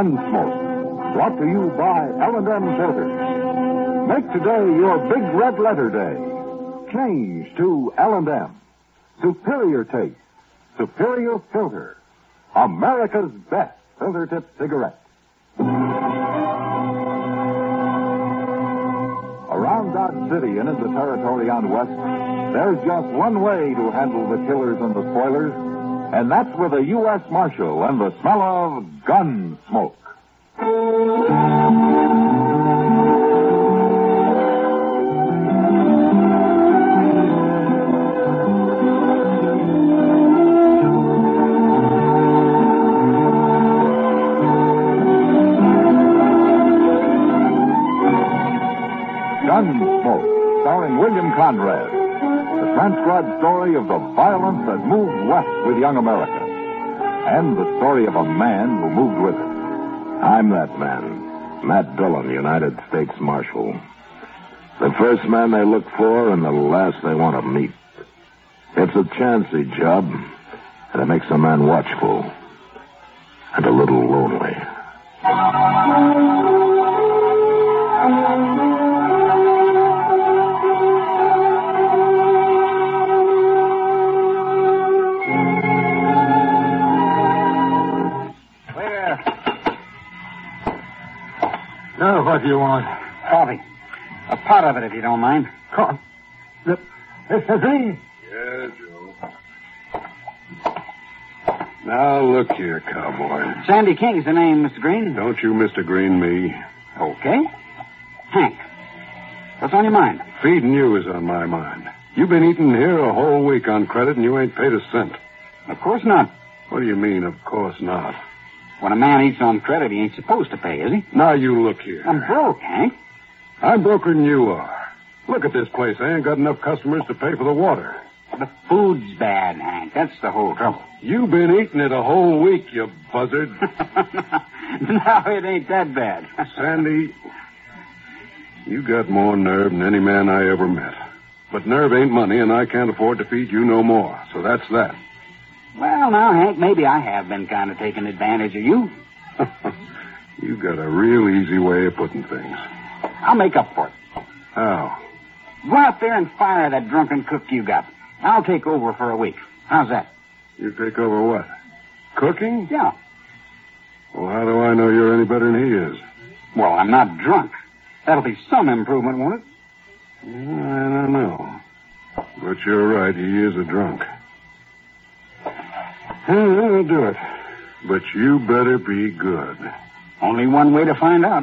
Gunsmoke, brought to you by L&M Filters. Make today your big red letter day. Change to L&M. Superior taste. Superior filter. America's best filter tip cigarette. Around Dodge City and in the territory on West, there's just one way to handle the killers and the spoilers, and that's with a U.S. Marshal and the smell of gun smoke. Gunsmoke, starring William Conrad. The transcribed story of the violence that moved west with young America. And the story of a man who moved with it. I'm that man, Matt Dillon, United States Marshal. The first man they look for and the last they want to meet. It's a chancy job, and it makes a man watchful and a little lonely. Now, what do you want? Coffee. A pot of it, if you don't mind. Mr. Green? Yeah, Joe. Now, look here, cowboy. Sandy King's the name, Mr. Green. Don't you Mr. Green me. Okay. Hank, what's on your mind? Feeding you is on my mind. You've been eating here a whole week on credit, and you ain't paid a cent. Of course not. What do you mean, of course not? When a man eats on credit, he ain't supposed to pay, is he? Now you look here. I'm broke, Hank. I'm broker than you are. Look at this place. I ain't got enough customers to pay for the water. The food's bad, Hank. That's the whole trouble. You've been eating it a whole week, you buzzard. No, it ain't that bad. Sandy, you got more nerve than any man I ever met. But nerve ain't money, and I can't afford to feed you no more. So that's that. Well, now, Hank, maybe I have been kind of taking advantage of you. You got a real easy way of putting things. I'll make up for it. How? Go out there and fire that drunken cook you got. I'll take over for a week. How's that? You take over what? Cooking? Yeah. Well, how do I know you're any better than he is? Well, I'm not drunk. That'll be some improvement, won't it? I don't know. But you're right, he is a drunk. I'll do it. But you better be good. Only one way to find out.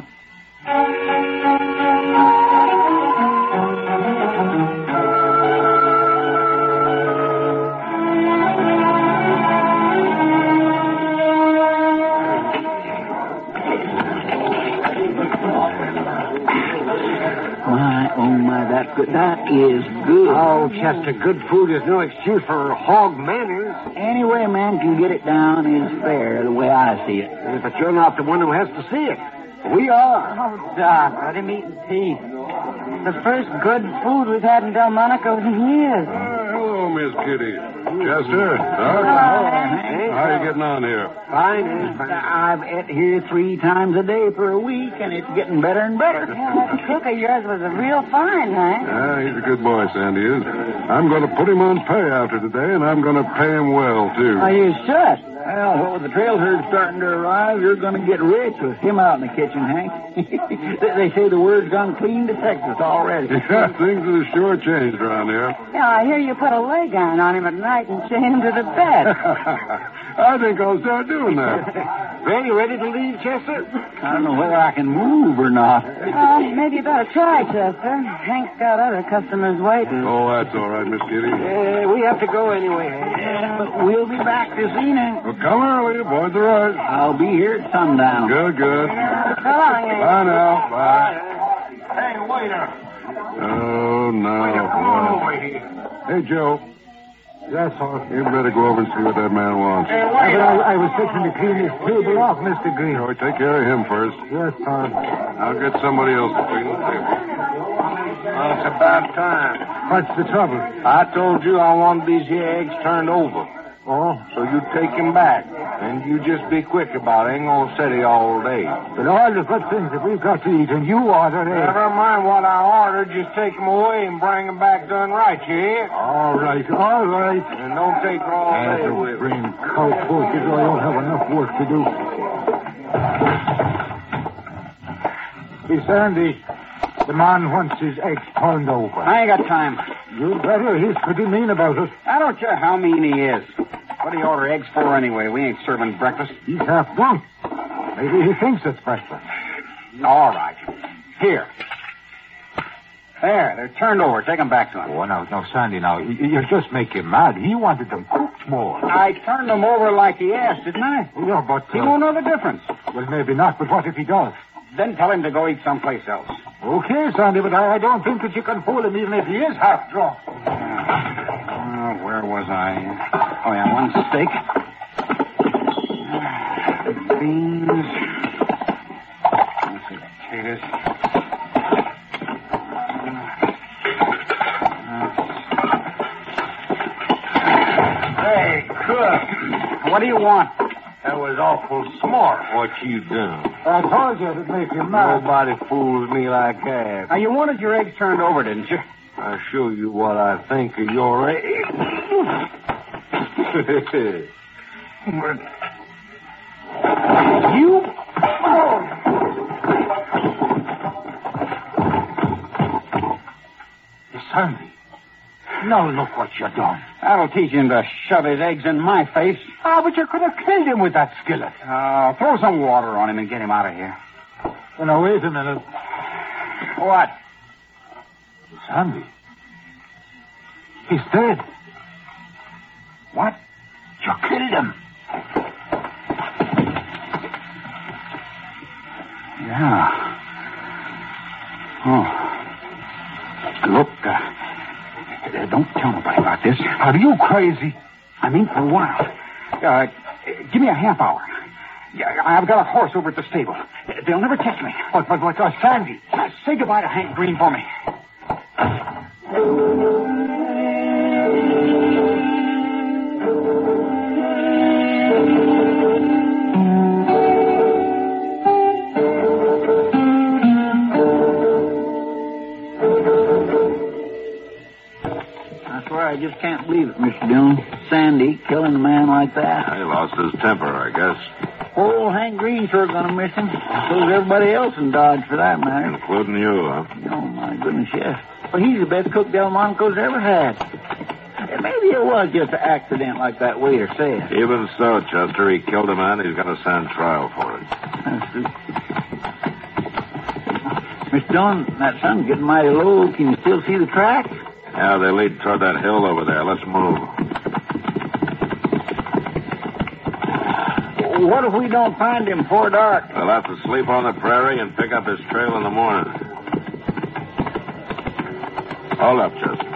That is good. Oh, Chester, good food is no excuse for hog manners. Any way a man can get it down is fair, the way I see it. But you're not the one who has to see it. We are. Oh, Doc, let him eat in peace. The first good food we've had in Delmonico in years. Hello, Miss Kitty. Chester, Doc. How you getting on here? Fine. I've ate here 3 times a day for a week, and it's getting better and better. Yeah, that cook of yours was a real fine, Hank. He's a good boy, Sandy is. I'm going to put him on pay after today, and I'm going to pay him well, too. Are you should? Well, with the trail herd starting to arrive, you're going to get rich with him out in the kitchen, Hank. They say the word's gone clean to Texas already. Yeah, things have sure changed around here. Yeah, I hear you put a leg iron on him at night and chain him to the bed. I think I'll start doing that. Well, you ready to leave, Chester? I don't know whether I can move or not. Maybe you better try, Chester. Hank's got other customers waiting. Oh, that's all right, Miss Kitty. We have to go anyway. Yeah, but we'll be back this evening. Well, come early. Avoid the rush. I'll be here at sundown. Good. So long, Hank. Bye now. Bye. Hey, waiter. Oh, no. Hey, Joe. Yes, sir. You better go over and see what that man wants. I was fixing to clean this table off, Mr. Green. Oh, take care of him first. Yes, sir. I'll get somebody else to clean the table. Well, it's about time. What's the trouble? I told you I wanted these here eggs turned over. Oh? So you take him back. And you just be quick about it. Ain't gonna steady all day. But all the good things that we've got to eat, and you order it. Never mind what I ordered. Just take them away and bring them back done right, you hear? All right. And don't take all day with bring cow poultry, I don't have enough work to do. Hey, Sandy, the man wants his eggs turned over. I ain't got time. You better. He's pretty mean about it. I don't care how mean he is. What do you order eggs for anyway? We ain't serving breakfast. He's half drunk. Maybe he thinks it's breakfast. All right. Here. There, they're turned over. Take them back to him. Oh, no, Sandy, now. You just make him mad. He wanted them cooked more. I turned them over like he asked, didn't I? Yeah, but... He won't know the difference. Well, maybe not, but what if he does? Then tell him to go eat someplace else. Okay, Sandy, but I don't think that you can fool him even if he is half drunk. Where was I? Oh, yeah, one steak. Beans. Let's see, potatoes. Hey, cook. What do you want? That was awful smart, what you done. I told you it'd make him mad. Nobody fools me like that. Now, you wanted your eggs turned over, didn't you? I'll show you what I think of your eggs. You? Sandy, now look what you done. That'll teach him to shove his eggs in my face. But you could have killed him with that skillet. Throw some water on him and get him out of here. Well, now, wait a minute. What? Sandy. He's dead. What? You killed him. Yeah. Oh. Look, don't tell nobody about this. Are you crazy? I mean, for a while. Give me a half hour. I've got a horse over at the stable. They'll never catch me. But, Sandy. Say goodbye to Hank Green for me. I just can't believe it, Mr. Dillon. Sandy killing a man like that. He lost his temper, I guess. Poor old Hank Green sure gonna miss him. So's everybody else in Dodge, for that matter. Including you, huh? Oh, my goodness, yes. Well, he's the best cook Delmonico's ever had. Maybe it was just an accident like that waiter said. Even so, Chester, he killed a man. He's got to stand trial for it. Mr. Dillon, that sun's getting mighty low. Can you still see the tracks? Yeah, they lead toward that hill over there. Let's move. What if we don't find him before dark? We'll have to sleep on the prairie and pick up his trail in the morning. Hold up, Chester.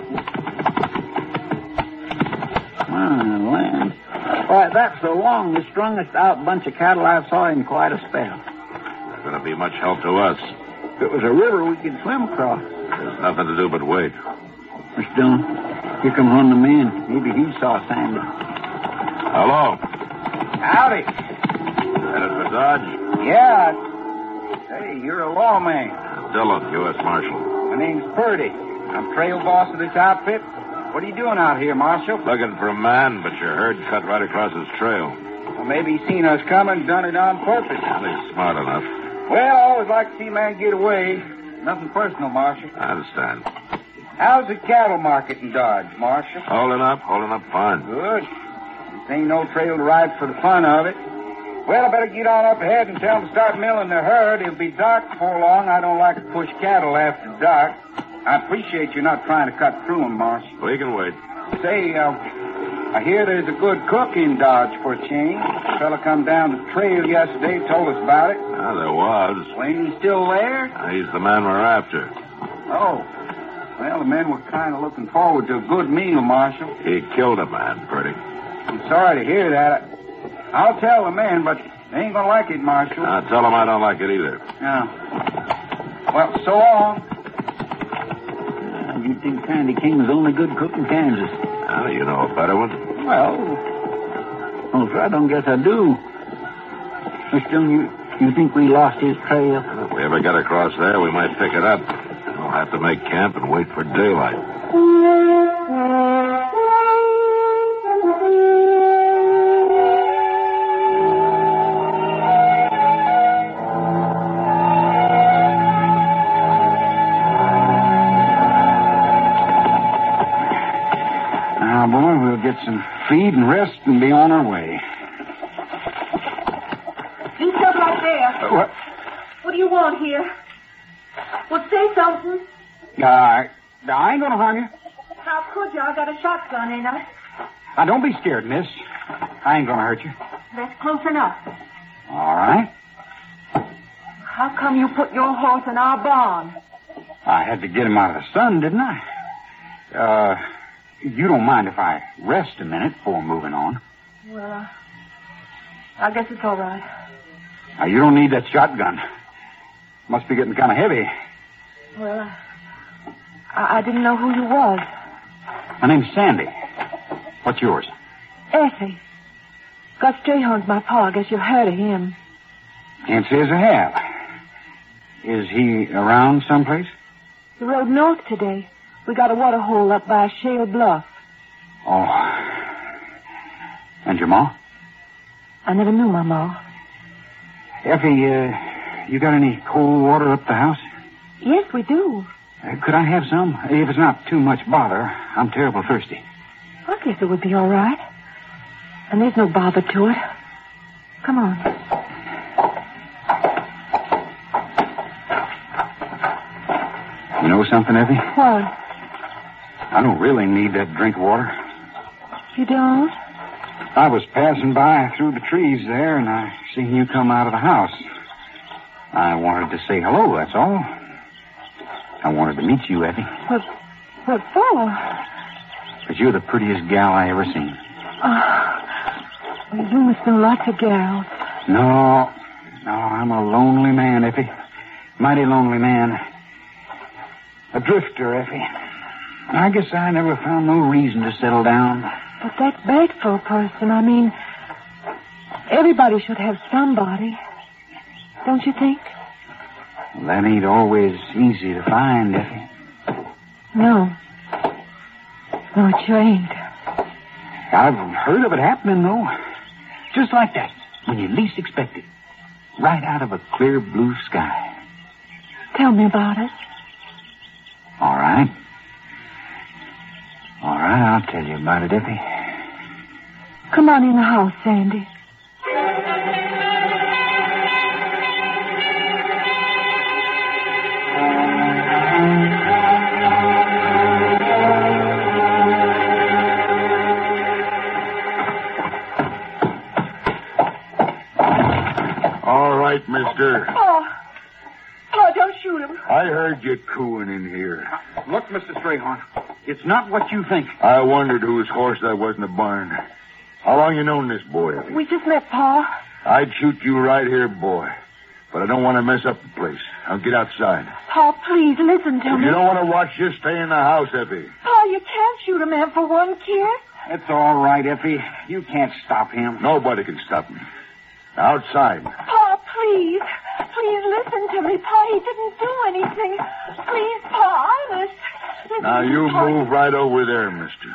Land. Why, that's the longest, strongest out bunch of cattle I've saw in quite a spell. They're going to be much help to us. If it was a river we could swim across. There's nothing to do but wait. Mr. Dillon, here comes one of the men. Maybe he saw Sandy. Hello. Howdy. Headed for Dodge? Yeah. Hey, you're a lawman. Dillon, U.S. Marshal. My name's Purdy. I'm trail boss of this outfit. What are you doing out here, Marshal? Looking for a man, but your herd cut right across his trail. Well, maybe he's seen us coming, done it on purpose. Well, he's smart enough. Well, I always like to see a man get away. Nothing personal, Marshal. I understand. How's the cattle market in Dodge, Marshal? Holding up fine. Good. This ain't no trail to ride for the fun of it. Well, I better get on up ahead and tell them to start milling the herd. It'll be dark before long. I don't like to push cattle after dark. I appreciate you not trying to cut through them, Marshal. We can wait. Say, I hear there's a good cook in Dodge for a change. A fella come down the trail yesterday, told us about it. Ah, there was. Well, ain't he still there? He's the man we're after. Oh. Well, the men were kind of looking forward to a good meal, Marshal. He killed a man, Purdy. I'm sorry to hear that. I'll tell the men, but they ain't going to like it, Marshal. I'll tell him I don't like it either. Yeah. Well, so long. You'd think Sandy King was the only good cook in Kansas. You know a better one? Well, Oh, sir, I don't guess I do. Mr. Dillon, you think we lost his trail? If we ever get across there, we might pick it up. We'll have to make camp and wait for daylight. Now, boy, we'll get some feed and rest and be on our way. You stop right there. What? What do you want here? Well, say something. I ain't gonna harm you. How could you? I got a shotgun, ain't I? Now, don't be scared, miss. I ain't gonna hurt you. That's close enough. All right. How come you put your horse in our barn? I had to get him out of the sun, didn't I? You don't mind if I rest a minute before moving on? Well, I guess it's all right. Now, you don't need that shotgun. Must be getting kind of heavy. Well, I didn't know who you was. My name's Sandy. What's yours? Effie. Gus Strayhorn's my pa. I guess you've heard of him. Can't say as I have. Is he around someplace? He rode north today. We got a water hole up by Shale Bluff. Oh. And your ma? I never knew my ma. Effie, you got any cold water up the house? Yes, we do. Could I have some? If it's not too much bother, I'm terrible thirsty. I guess it would be all right. And there's no bother to it. Come on. You know something, Effie? What? I don't really need that drink of water. You don't? I was passing by through the trees there, and I seen you come out of the house. I wanted to say hello, that's all. I wanted to meet you, Effie. What for? Because you're the prettiest gal I ever seen. Well, you must know lots of gals. No, I'm a lonely man, Effie. Mighty lonely man. A drifter, Effie. I guess I never found no reason to settle down. But that's bad for a person. I mean, everybody should have somebody. Don't you think? Well, that ain't always easy to find, Effie. No. No, it sure ain't. I've heard of it happening, though. Just like that, when you least expect it. Right out of a clear blue sky. Tell me about it. All right. All right, I'll tell you about it, Effie. Come on in the house, Sandy. All right, mister. Oh, don't shoot him. I heard you cooing in here. Look, Mr. Strayhorn, it's not what you think. I wondered whose horse that was in the barn. How long you known this boy? We just met Pa. I'd shoot you right here, boy. But I don't want to mess up the place. I'll get outside. Pa, please, listen to If me. you don't want to watch, just stay in the house, Effie. Pa, you can't shoot a man for one kiss. It's all right, Effie. You can't stop him. Nobody can stop me. Outside. Pa, please. Please listen to me. Pa, he didn't do anything. Please, Pa, honest. Listen Now, to me, you Pa. move right over there, mister.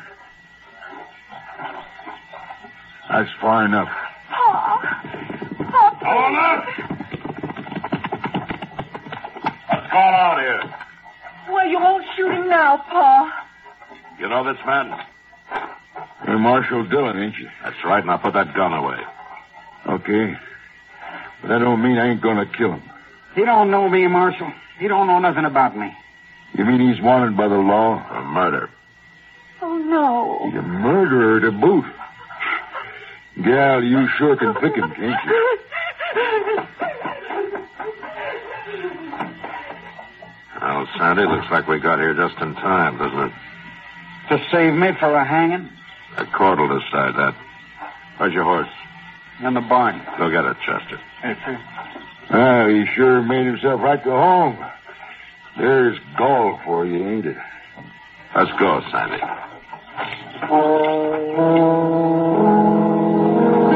That's far enough. Pa. Pa, please. Come on up. What's going on here? Well, you won't shoot him now, Pa. You know this man? You're Marshal Dillon, ain't you? That's right. Now put that gun away. Okay. But that don't mean I ain't gonna kill him. He don't know me, Marshal. He don't know nothing about me. You mean he's wanted by the law? For murder. Oh, no. He's a murderer to boot. Gal, you sure can pick him, can't you? Well, Sandy, looks like we got here just in time, doesn't it? To save me for a hanging? The court will decide that. Where's your horse? In the barn. Go get it, Chester. Ah, he sure made himself right to home. There's gall for you, ain't it? Let's go, Sandy.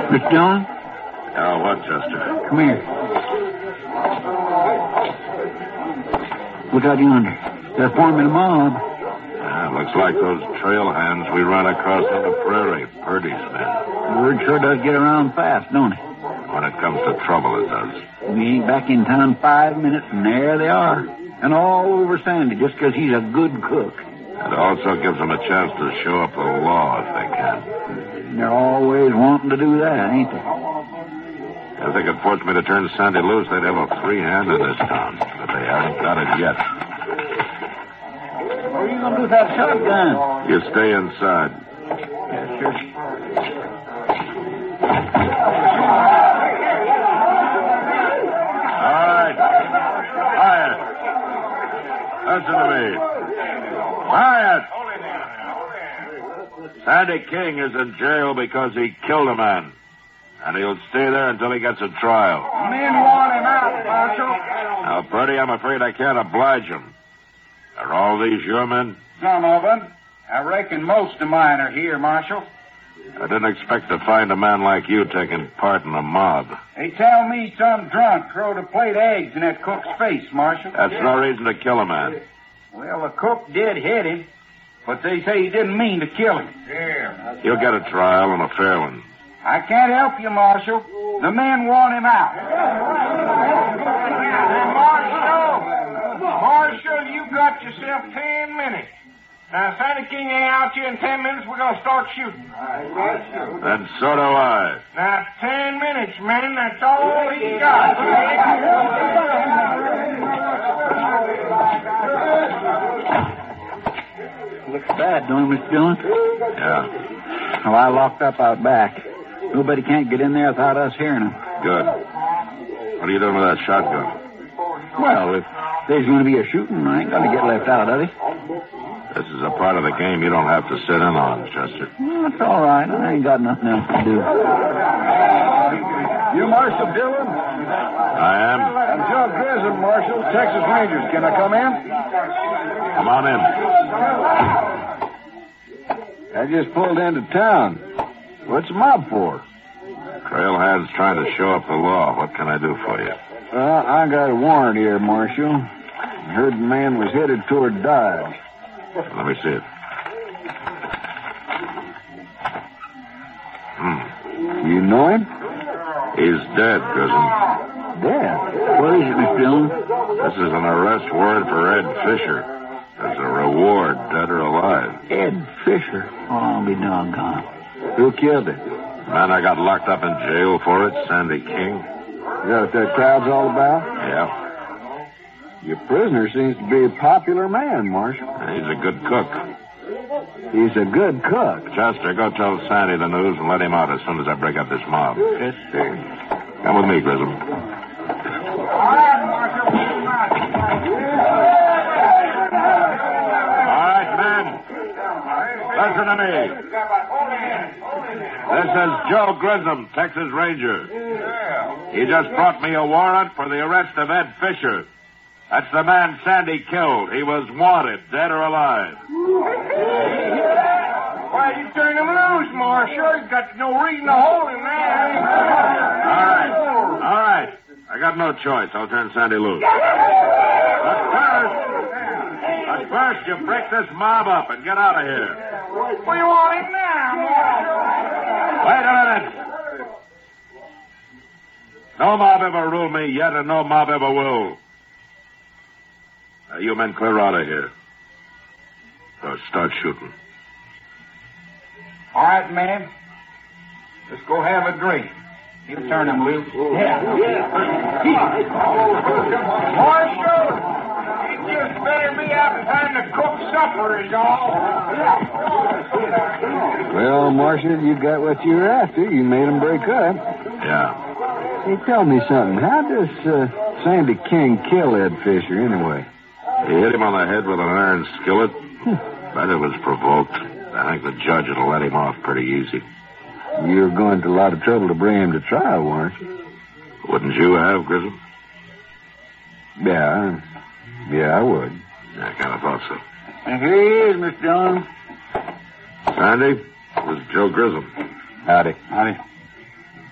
Mr. Dillon? Yeah, what, Chester? Come here. Look out yonder. They're forming a mob. Yeah, looks like those trail hands we ran across on the prairie. Purdy's men. The word sure does get around fast, don't it? When it comes to trouble, it does. We ain't back in town 5 minutes, and there they are. And all over Sandy, just 'cause he's a good cook. It also gives them a chance to show up the law if they can. They're always wanting to do that, ain't they? If they could force me to turn Sandy loose, they'd have a free hand in this town. But they haven't got it yet. What are you going to do with that shotgun? You stay inside. Yes, sir. All right. Quiet. Listen to me. Quiet. Sandy King is in jail because he killed a man. And he'll stay there until he gets a trial. Men want him out, Marshal. Now, Purdy, I'm afraid I can't oblige him. Are all these your men? Some of them. I reckon most of mine are here, Marshal. I didn't expect to find a man like you taking part in a mob. They tell me some drunk threw a plate of eggs in that cook's face, Marshal. That's no reason to kill a man. Well, the cook did hit him, but they say he didn't mean to kill him. You'll get a trial and a fair one. I can't help you, Marshal. The men want him out. Marshal, you got yourself 10 minutes. Now, Sandy King ain't out here in 10 minutes. We're going to start shooting. Then so do I. Now, 10 minutes, man. That's all he got. Looks bad, don't it, Mr. Dillon? Yeah, Well, I locked up out back. Nobody can't get in there without us hearing them. good. What are you doing with that shotgun? Well, if there's going to be a shooting, I ain't going to get left out of it. This is a part of the game you don't have to sit in on, Chester. Well, that's all right. I ain't got nothing else to do. You Marshal Dillon? I am. I'm Joe Grissom, Marshal, Texas Rangers. Can I come in? Come on in. I just pulled into town. What's the mob for? Trailhead's trying to show up the law. What can I do for you? I got a warrant here, Marshal. I heard the man was headed toward Dodge. Let me see it. You know him? He's dead, Grissom. Dead? What is it, Mr. Dillon? This is an arrest warrant for Ed Fisher. There's a reward, dead or alive. Ed Fisher. Oh, I'll be doggone. Who killed him? Man I got locked up in jail for it, Sandy King. Is that what that crowd's all about? Yeah. Your prisoner seems to be a popular man, Marshal. He's a good cook. He's a good cook. Chester, go tell Sandy the news and let him out as soon as I break up this mob. Yes, sir. Come with me, Grissom. All right, Marshal. All right, men. Listen to me. This is Joe Grissom, Texas Ranger. He just brought me a warrant for the arrest of Ed Fisher. That's the man Sandy killed. He was wanted, dead or alive. Why, you turn him loose, Marshal. You got no reason to hold him now. All right. I got no choice. I'll turn Sandy loose. But first, you break this mob up and get out of here. What do you want him now, Marshal? Wait a minute. No mob ever ruled me yet, and no mob ever will. Now, you men clear out of here. So start shooting. All right, man. Let's go have a drink. You turn him loose. Marshal, you just better be out in time to cook supper is all. Well, Marshal, you got what you were after. You made him break up. Yeah. Hey, tell me something. How does Sandy King kill Ed Fisher, anyway? He hit him on the head with an iron skillet. But it was provoked. I think the judge will let him off pretty easy. You were going to a lot of trouble to bring him to trial, weren't you? Wouldn't you have, Grissom? Yeah, I would. I kind of thought so. And here he is, Mr. Dillon. Sandy, this is Joe Grissom. Howdy. Howdy.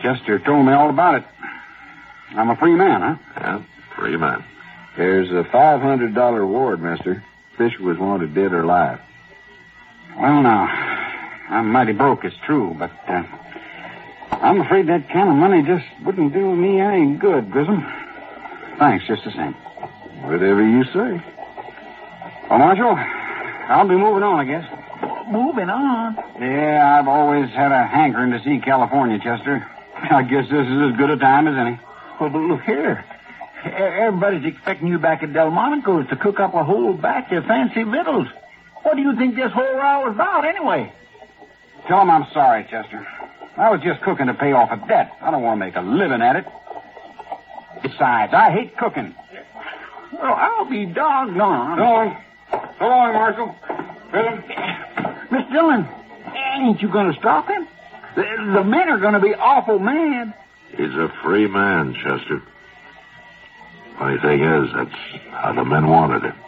Chester told me all about it. I'm a free man, huh? Yeah, free man. There's a $500 reward, mister. Fisher was wanted dead or alive. Well, now, I'm mighty broke, it's true, but I'm afraid that kind of money just wouldn't do me any good, Grissom. Thanks, just the same. Whatever you say. Well, Marshal, I'll be moving on, I guess. Moving on. Yeah, I've always had a hankering to see California, Chester. I guess this is as good a time as any. Well, but look here. Everybody's expecting you back at Delmonico's to cook up a whole batch of fancy victuals. What do you think this whole row was about, anyway? Tell them I'm sorry, Chester. I was just cooking to pay off a debt. I don't want to make a living at it. Besides, I hate cooking. Well, I'll be doggone. So long, Marshal. Miss Dillon, ain't you going to stop him? The men are going to be awful mad. He's a free man, Chester. Funny thing is, that's how the men wanted it.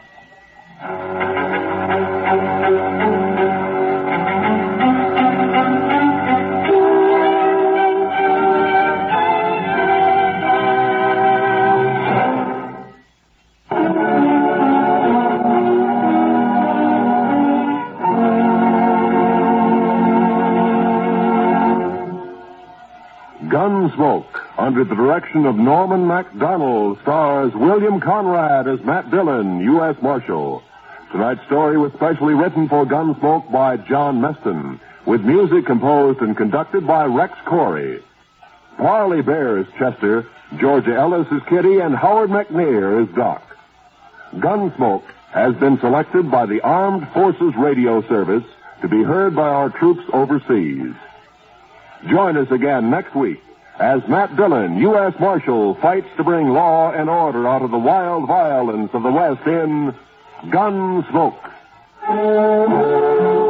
Gunsmoke, under the direction of Norman MacDonald, stars William Conrad as Matt Dillon, U.S. Marshal. Tonight's story was specially written for Gunsmoke by John Meston, with music composed and conducted by Rex Corey. Parley Bear is Chester, Georgia Ellis is Kitty, and Howard McNear is Doc. Gunsmoke has been selected by the Armed Forces Radio Service to be heard by our troops overseas. Join us again next week as Matt Dillon, U.S. Marshal, fights to bring law and order out of the wild violence of the West in Gunsmoke.